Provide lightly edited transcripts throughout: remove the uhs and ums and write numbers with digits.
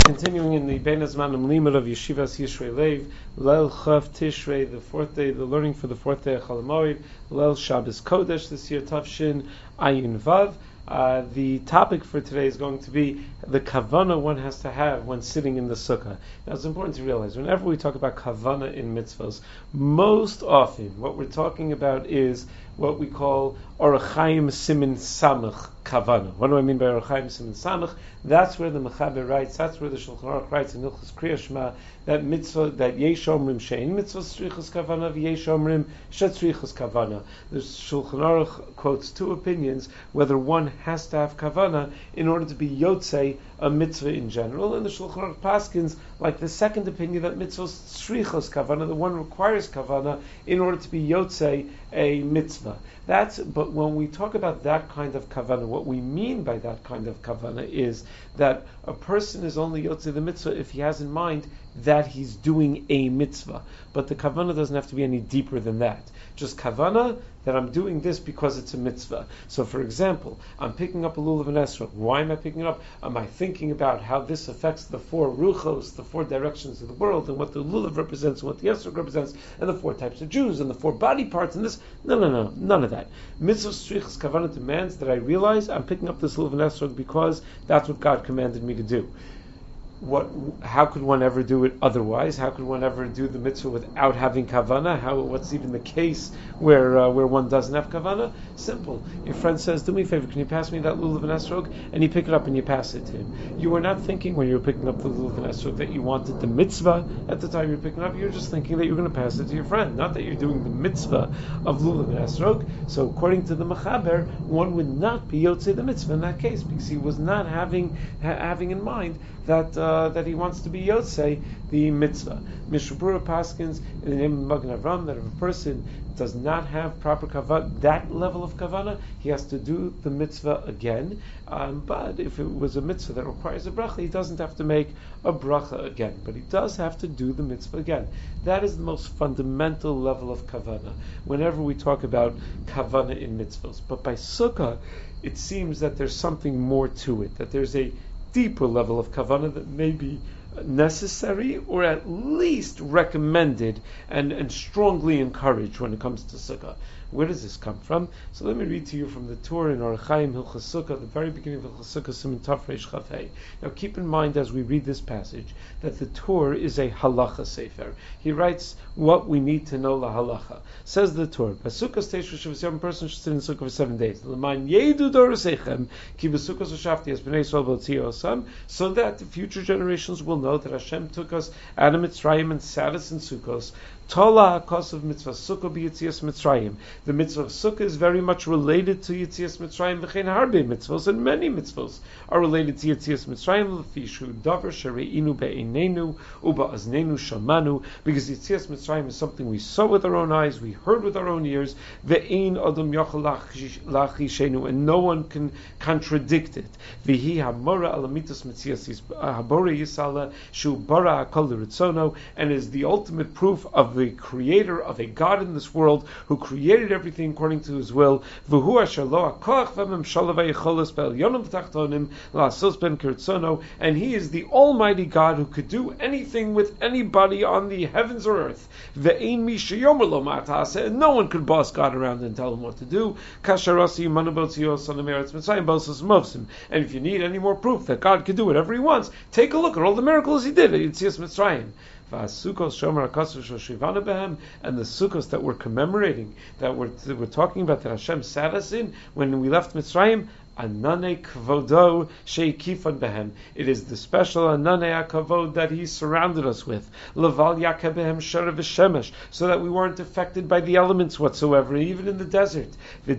continuing in the Bein Hazmanim Limud of Yeshivas Yishrei Lev, Leil Chav Tishrei, the fourth day, the learning for the fourth day of Chol Hamoed, Leil Shabbos Kodesh this year, Tavshin Ayin Vav. The topic for today is going to be the kavana one has to have when sitting in the sukkah. Now it's important to realize whenever we talk about kavana in mitzvahs, most often what we're talking about is what we call Orach Chaim Simin Samach kavana. What do I mean by Orach Chaim Simin Samach? That's where the Mechaber writes, that's where the Shulchan Aruch writes in Hilchos Kriya Shema, that mitzvah, that yesh omrim shein mitzvah tzrichas kavana, v'yesh omrim shetzrichas kavana. The Shulchan Aruch quotes two opinions whether one has to have kavana in order to be yotzei a mitzvah in general, and the Shulchan Aruch paskins like the second opinion that mitzvah tzrichas kavana, the one requires kavana in order to be yotzei a mitzvah. But when we talk about that kind of kavana, what we mean by that kind of kavana is that a person is only yotzei the mitzvah if he has in mind that he's doing a mitzvah. But the kavana doesn't have to be any deeper than that. Just kavana that I'm doing this because it's a mitzvah. So for example, I'm picking up a lulav and esrog. Why am I picking it up? Am I thinking about how this affects the four ruchos, the four directions of the world, and what the lulav represents, and what the esrog represents, and the four types of Jews, and the four body parts, and this? No, none of that. Mitzvah strichas kavana demands that I realize I'm picking up this lulav and esrog because that's what God commanded me to do. How could one ever do it otherwise? How could one ever do the mitzvah without having kavana? What's even the case where one doesn't have kavana? Simple. Your friend says, do me a favor, can you pass me that lulav and esrog? And you pick it up and you pass it to him. You were not thinking when you were picking up the lulav and esrog that you wanted the mitzvah at the time you were picking it up. You were just thinking that you were going to pass it to your friend, not that you're doing the mitzvah of lulav and esrog. So according to the Mechaber, one would not be yotzei the mitzvah in that case because he was not having in mind that he wants to be yotzei the mitzvah. Mishnah Berurah paskins in the name of Magen Avram that if a person does not have proper kavana, that level of kavana, he has to do the mitzvah again. But if it was a mitzvah that requires a bracha, he doesn't have to make a bracha again. But he does have to do the mitzvah again. That is the most fundamental level of kavana whenever we talk about kavana in mitzvahs. But by sukkah, it seems that there's something more to it, that there's a deeper level of kavana that may be necessary or at least recommended and strongly encouraged when it comes to sukkah. Where does this come from? So let me read to you from the Torah in Orach Chaim Hilchos Sukkah, the very beginning of Hilchos Sukkah, Siman Taf Reish Chaf Hei. Now keep in mind as we read this passage that the Torah is a halacha sefer. He writes what we need to know la halacha. Says the Torah, B'sukkah Teish Shivas Yom, person should sit in sukkah for 7 days. L'man yedu dorasechem ki b'sukkah shafti es b'nei Yisrael b'otzi osam, so that the future generations will know that Hashem took us out of Mitzrayim and sat us in sukkahs. Tola HaKos of Mitzvah Sukkah b'Yitzias Mitzrayim. The mitzvah of Sukkah is very much related to Yitzias Mitzrayim. V'chein harbe mitzvahs, and many mitzvahs are related to Yitzias Mitzrayim. L'fishu davar shereinu be'einenu u'ba'aznenu shamanu. Because Yitzias Mitzrayim is something we saw with our own eyes, we heard with our own ears. Ve'ein adam yachal lachishenu, and no one can contradict it. V'hi hamora alamitas mitzias habora yisala shu bara akol l'ritzono, and is the ultimate proof of the creator of a God in this world who created everything according to his will. And he is the Almighty God who could do anything with anybody on the heavens or earth. And no one could boss God around and tell him what to do. And if you need any more proof that God can do whatever he wants, take a look at all the miracles he did at Yitzias Mitzrayim. And the sukkos that we're commemorating, that we're talking about, that Hashem sat us in when we left Mitzrayim, Anane Kvodo Sheikifan Behem. It is the special Anane Kavod that He surrounded us with. Leval Yakabehem Shara V'Shemesh, so that we weren't affected by the elements whatsoever, even in the desert.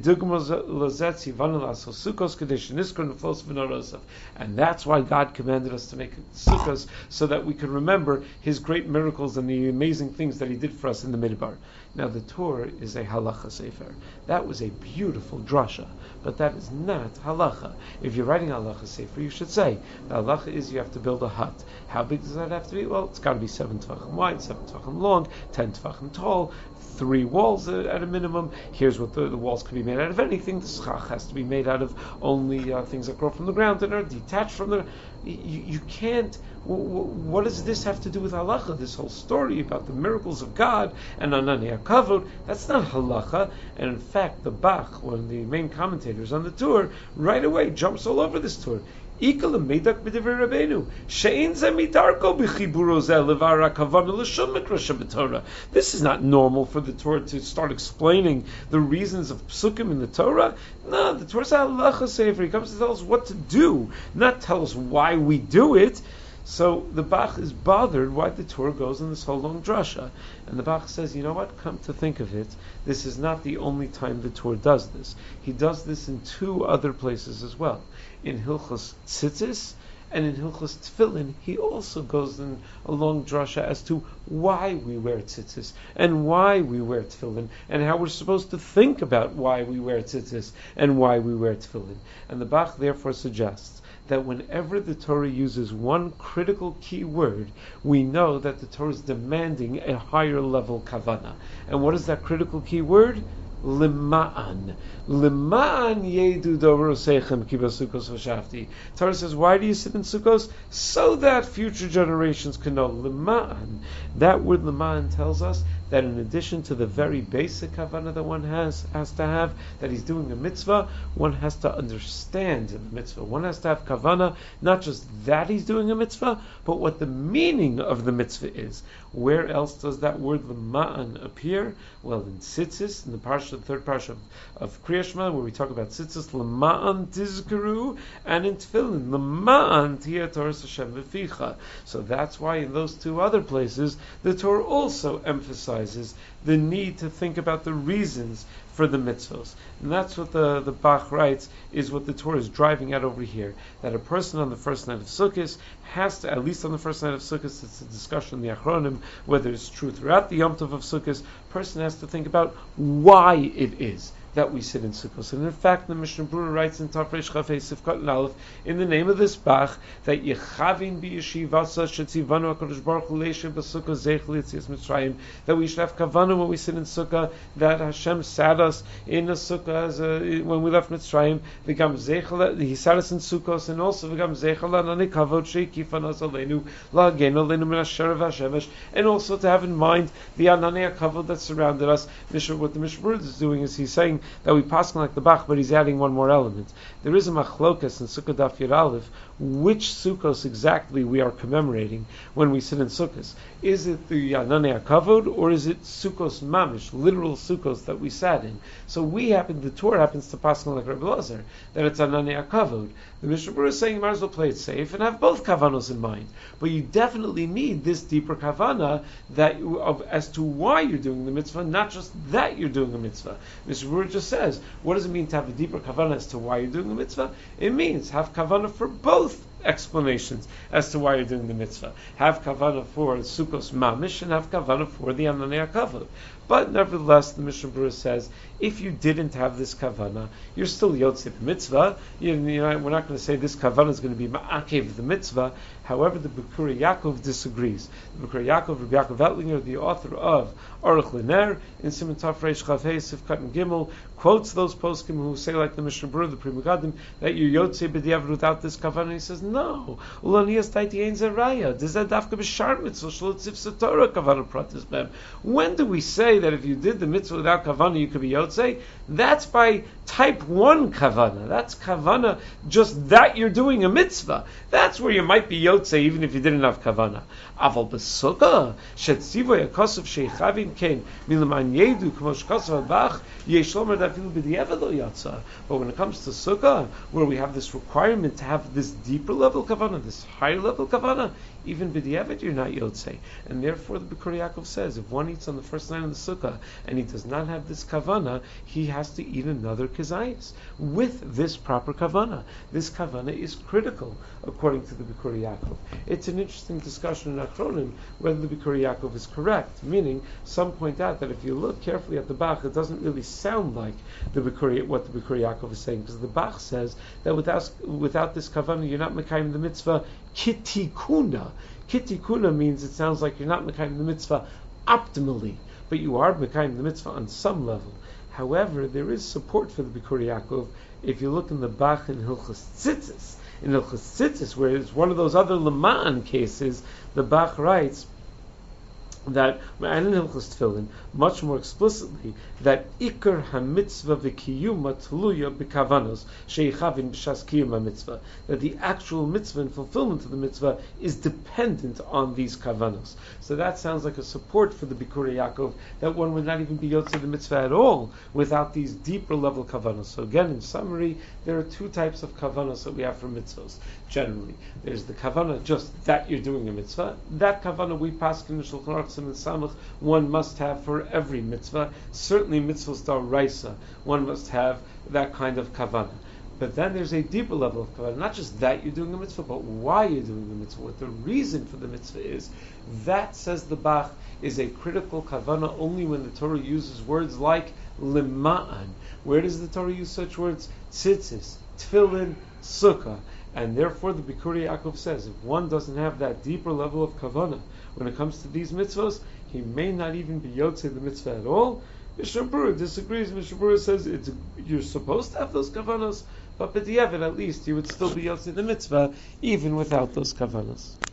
And that's why God commanded us to make sukkahs, so that we could remember His great miracles and the amazing things that He did for us in the Midbar. Now the Torah is a halacha sefer. That was a beautiful drasha, but that is not halacha. If you're writing halacha sefer, you should say the halacha is you have to build a hut. How big does that have to be? Well, it's got to be 7 tefachim wide, 7 tefachim long, 10 tefachim tall, 3 walls at a minimum. Here's what the walls can be made out of. Anything. The schach has to be made out of only things that grow from the ground and are detached from the You can't. What does this have to do with halacha? This whole story about the miracles of God and Anani HaKavod, that's not halacha. And in fact, the Bach, one of the main commentators on the tour, right away jumps all over this tour. This is not normal for the Torah to start explaining the reasons of psukim in the Torah. No, the Torah is a halacha sefer. He comes to tell us what to do, not tell us why we do it. So the Bach is bothered why the Torah goes in this whole long drasha. And the Bach says, you know what, come to think of it, this is not the only time the Torah does this. He does this in two other places as well. In Hilchos Tzitzis and in Hilchos Tefillin, he also goes in a long drasha as to why we wear tzitzis and why we wear tefillin and how we're supposed to think about why we wear tzitzis and why we wear tefillin. And the Bach therefore suggests that whenever the Torah uses one critical key word, we know that the Torah is demanding a higher level kavana. And what is that critical key word? Lima'an. Lima'an yedu dorosechem ki basukos hoshafti. Torah says, why do you sit in Sukkos? So that future generations can know. Lima'an. That word Lima'an tells us that in addition to the very basic kavanah that one has to have, that he's doing a mitzvah, one has to understand the mitzvah. One has to have kavanah, not just that he's doing a mitzvah, but what the meaning of the mitzvah is. Where else does that word Lima'an appear? Well, in Tzitzis, in the third parsha of Kriya Shema, where we talk about Tzitzis, Lima'an tizkaru, and in Tefillin, Lima'an tiyeh Torah Hashem v'ficha. So that's why in those two other places, the Torah also emphasizes the need to think about the reasons for the mitzvos. And that's what the Bach writes, is what the Torah is driving at over here. That a person on the first night of Sukkot has to, at least on the first night of Sukkot, it's a discussion in the Achronim, whether it's true throughout the Yom Tov of Sukkot, person has to think about why it is that we sit in Sukkot. And in fact, the Mishnah Berurah writes in Tafresh Chafei Sifkat and Aleph, in the name of this Bach, that Yechavin b'yeshivasa shetzivanu HaKadosh Baruch Hu leishem b'Sukkah zeich l'yetzias Mitzrayim, that we should have kavanah when we sit in Sukkah, that Hashem sat us in a Sukkah when we left Mitzrayim, v'gam zeich, He sat us in Sukkos, and also v'gam zeich l'anani kavod she'ikifan us aleinu la'agen aleinu min asher v'ashemesh, and also to have in mind the anani kavod that surrounded us. What the Mishnah Berurah is doing is he's saying that we pass like the Bach, but he's adding one more element. There is a machlokas in Sukkot Daf Yud Aleph, which Sukkos exactly we are commemorating when we sit in Sukkos. Is it the Ananei HaKavod, or is it Sukkos Mamish, literal Sukkos that we sat in? So the Torah happens to pass like Rabbi Elazar, that it's Ananei HaKavod. The Mishnah Berurah is saying you might as well play it safe and have both kavanos in mind. But you definitely need this deeper kavana as to why you're doing the mitzvah, not just that you're doing a mitzvah. Mishnah Berurah just says, what does it mean to have a deeper kavana as to why you're doing the mitzvah? It means have kavana for both explanations as to why you're doing the mitzvah. Have kavana for Sukkos Mamish and have kavana for the Ananei HaKavod. But nevertheless, the Mishnah Berurah says, if you didn't have this kavana, you're still yotzei mitzvah. We're not going to say this kavana is going to be ma'akev the mitzvah. However, the Bikurai Yaakov disagrees. The Bikurai Yaakov, Rabbi Yaakov Ettlinger, the author of Aruch Liner, in Siman Tafresh Chavei Sifkat and Gimel, quotes those poskim who say, like the Mishnah Berurah, the Pri Megadim, that you're yotzei b'diavad without this kavana. He says, no. Ulanias taiti ein zeraya. Does that dafka b'shar mitzvah shlotzif satorah kavana pratis bem? When do we say that if you did the mitzvah without kavana, you could be yotzei? That's by type 1 kavana. That's kavana, just that you're doing a mitzvah. That's where you might be yotzei even if you didn't have kavana. Aval b'sukkah shetzivo yakosov sheichavin ken milaman yedu k'mo shkosov abach yeshlomer dafilu b'diavad lo yatsa. But when it comes to sukkah, where we have this requirement to have this deeper level kavana, this higher level kavana, even b'diavad you're not yotzei. And therefore the Bikurai Yaakov says, if one eats on the first night of the sukkah and he does not have this kavana, he has to eat another kizayis with this proper kavana. This kavana is critical, according to the Bikurai Yaakov. It's an interesting discussion in Achronim whether the Bikurai Yaakov is correct, meaning some point out that if you look carefully at the Bach, it doesn't really sound like what the Bikurai Yaakov is saying, because the Bach says that without this kavana, you're not mekayim the mitzvah kitikuna. Kitikuna means it sounds like you're not mekayim the mitzvah optimally, but you are mekayim the mitzvah on some level. However, there is support for the Bikurai Yaakov if you look in the Bach in Hilchos Tzitzis, In the Chassidus, where it's one of those other Lama'an cases, the Bach writes that much more explicitly that ikar hamitzvah v'kiyuma tluya b'kavanos sheichavin b'shas kiyuma mitzvah, that the actual mitzvah and fulfillment of the mitzvah is dependent on these kavanos. So that sounds like a support for the Bikurei Yaakov, that one would not even be yotze the mitzvah at all without these deeper level kavanos. So again, in summary, there are two types of kavanos that we have for mitzvahs. Generally, there's the kavanah just that you're doing a mitzvah. That kavanah we pass in the Shulchan Aruch and Samach, one must have for every mitzvah. Certainly mitzvahs daraisa, one must have that kind of kavanah. But then there's a deeper level of kavanah, not just that you're doing a mitzvah, but why you're doing the mitzvah, what the reason for the mitzvah is. That, says the Bach, is a critical kavanah only when the Torah uses words like lima'an. Where does the Torah use such words? Tzitzis, tefillin, sukkah. And therefore the Bikurei Yaakov says, if one doesn't have that deeper level of kavanah when it comes to these mitzvahs, he may not even be yotze the mitzvah at all. Mishnah Berurah disagrees. Mishnah Berurah says you're supposed to have those kavanos, but b'diavad at least you would still be yotze the mitzvah even without those kavanos.